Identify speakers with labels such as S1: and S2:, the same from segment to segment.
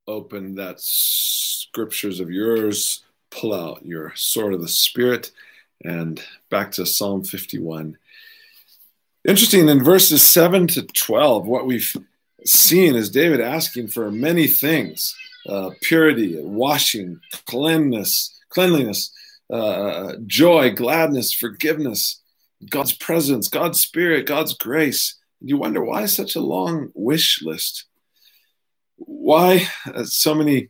S1: open that scriptures of yours, pull out your sword of the Spirit, and back to Psalm 51. Interesting, in verses 7 to 12, what we've seen is David asking for many things: purity, washing, cleanliness, joy, gladness, forgiveness, God's presence, God's Spirit, God's grace. You wonder, why such a long wish list? Why so many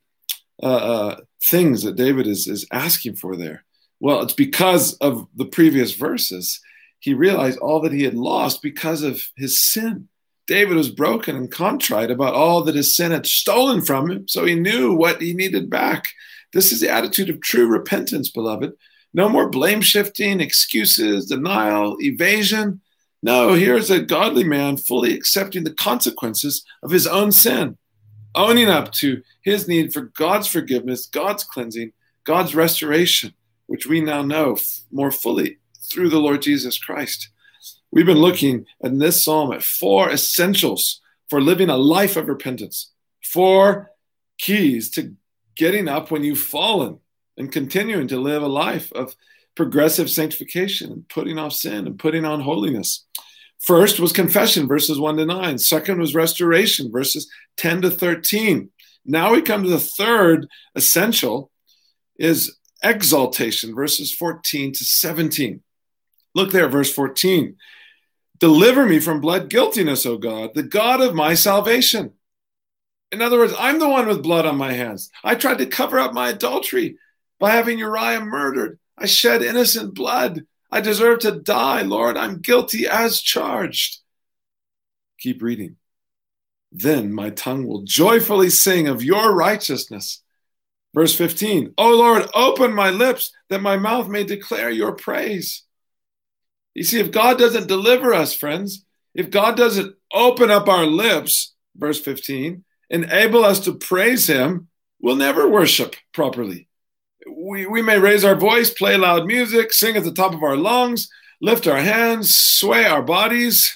S1: things that David is asking for there? Well, it's because of the previous verses. He realized all that he had lost because of his sin. David was broken and contrite about all that his sin had stolen from him, so he knew what he needed back. This is the attitude of true repentance, beloved. No more blame shifting, excuses, denial, evasion. No, here's a godly man fully accepting the consequences of his own sin, owning up to his need for God's forgiveness, God's cleansing, God's restoration, which we now know more fully through the Lord Jesus Christ. We've been looking in this psalm at 4 essentials for living a life of repentance, 4 keys to getting up when you've fallen and continuing to live a life of progressive sanctification and putting off sin and putting on holiness. First was confession, verses 1 to 9. Second was restoration, verses 10 to 13. Now we come to the third essential, is exaltation, verses 14 to 17. Look there, verse 14. Deliver me from blood guiltiness, O God, the God of my salvation. In other words, I'm the one with blood on my hands. I tried to cover up my adultery by having Uriah murdered. I shed innocent blood. I deserve to die, Lord. I'm guilty as charged. Keep reading. Then my tongue will joyfully sing of your righteousness. Verse 15. O Lord, open my lips that my mouth may declare your praise. You see, if God doesn't deliver us, friends, if God doesn't open up our lips, verse 15, enable us to praise him, we'll never worship properly. We may raise our voice, play loud music, sing at the top of our lungs, lift our hands, sway our bodies,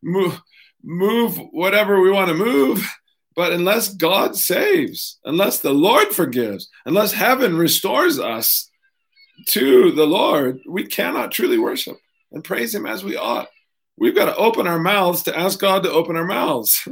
S1: move whatever we want to move. But unless God saves, unless the Lord forgives, unless heaven restores us to the Lord, we cannot truly worship and praise him as we ought. We've got to open our mouths to ask God to open our mouths.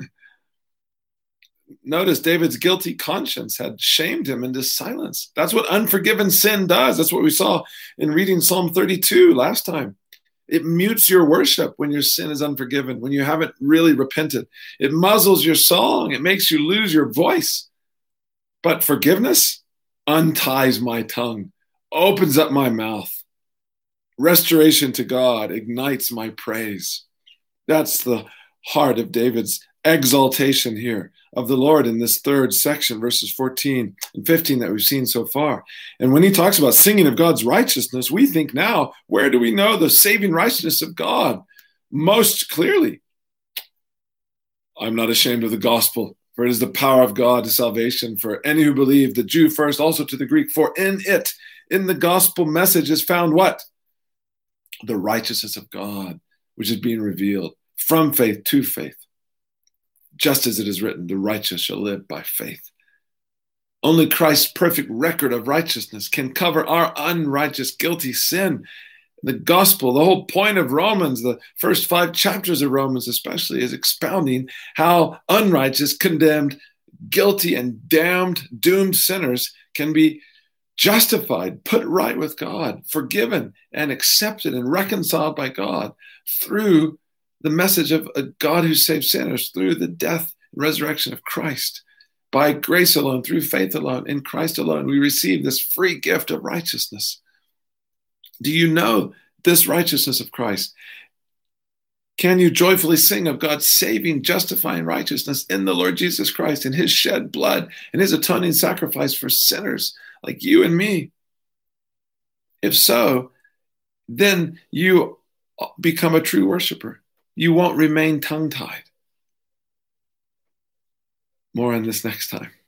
S1: Notice David's guilty conscience had shamed him into silence. That's what unforgiven sin does. That's what we saw in reading Psalm 32 last time. It mutes your worship when your sin is unforgiven, when you haven't really repented. It muzzles your song. It makes you lose your voice. But forgiveness unties my tongue, opens up my mouth. Restoration to God ignites my praise. That's the heart of David's exaltation here of the Lord in this third section, verses 14 and 15 that we've seen so far. And when he talks about singing of God's righteousness, we think now, where do we know the saving righteousness of God? Most clearly, I'm not ashamed of the gospel, for it is the power of God to salvation for any who believe, the Jew first, also to the Greek. For in it, in the gospel message is found what? The righteousness of God, which is being revealed from faith to faith. Just as it is written, the righteous shall live by faith. Only Christ's perfect record of righteousness can cover our unrighteous, guilty sin. The gospel, the whole point of Romans, the first 5 chapters of Romans especially, is expounding how unrighteous, condemned, guilty, and damned, doomed sinners can be justified, put right with God, forgiven, and accepted and reconciled by God through the message of a God who saves sinners, through the death and resurrection of Christ. By grace alone, through faith alone, in Christ alone, we receive this free gift of righteousness. Do you know this righteousness of Christ? Can you joyfully sing of God's saving, justifying righteousness in the Lord Jesus Christ and his shed blood and his atoning sacrifice for sinners like you and me? If so, then you become a true worshiper. You won't remain tongue-tied. More on this next time.